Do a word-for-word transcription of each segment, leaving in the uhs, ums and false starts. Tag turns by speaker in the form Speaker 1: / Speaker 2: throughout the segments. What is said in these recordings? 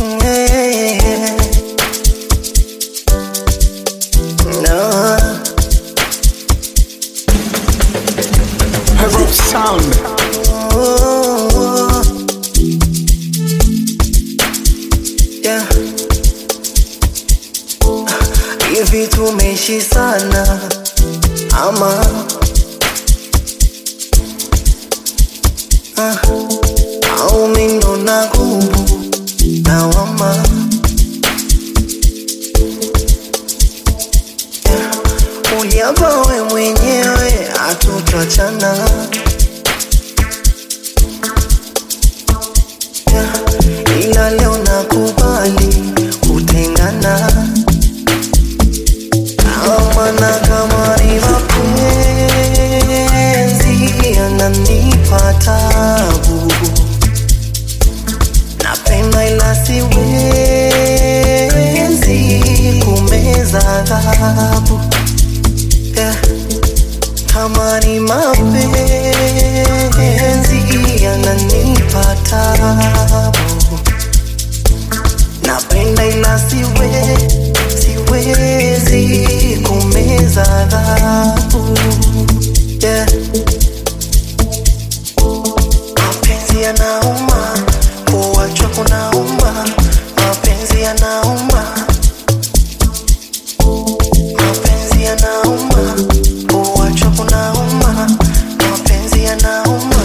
Speaker 1: Yeah. No.
Speaker 2: Rough sound.
Speaker 1: Oh. Yeah. Hivi tumeishi sana ama ah, au mindo na gubu na wama yeah. Uliapa we mwenyewe hatutachana yeah. Ila leo nakubali kutengana Amana kama ni mapenzi yananipa tabu, napenda ila siwezi kumeza adhabu yeah. Kama ni mapenzi yananipa tabu, napenda ila siwezi siwezi kumeza adhabu yeah. Mapenzi yanauma, kuachwa kunauma. Mapenzi yanauma, mapenzi yanauma, kuachwa kunauma. Mapenzi yanauma.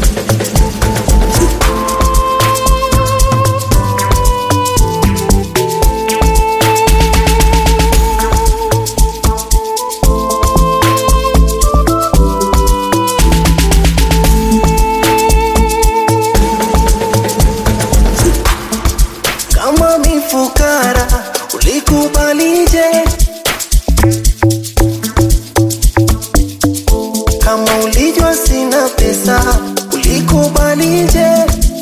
Speaker 1: Kama mifukara ulikubalije? Kama ulijua sina pesa ulikubalije?